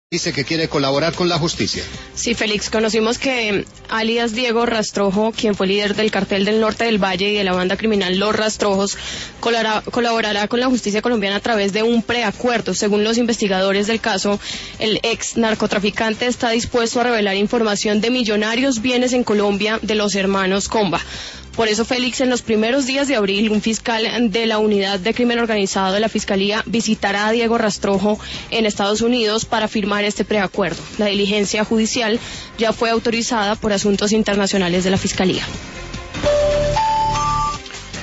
Dice que quiere colaborar con la justicia. Sí, Félix, conocimos que alias Diego Rastrojo, quien fue líder del cartel del Norte del Valle y de la banda criminal Los Rastrojos, colaborará con la justicia colombiana a través de un preacuerdo. Según los investigadores del caso, el ex narcotraficante está dispuesto a revelar información de millonarios bienes en Colombia de los hermanos Comba. Por eso, Félix, en los primeros días de abril, un fiscal de la Unidad de Crimen Organizado de la Fiscalía visitará a Diego Rastrojo en Estados Unidos para firmar este preacuerdo. La diligencia judicial ya fue autorizada por Asuntos Internacionales de la Fiscalía.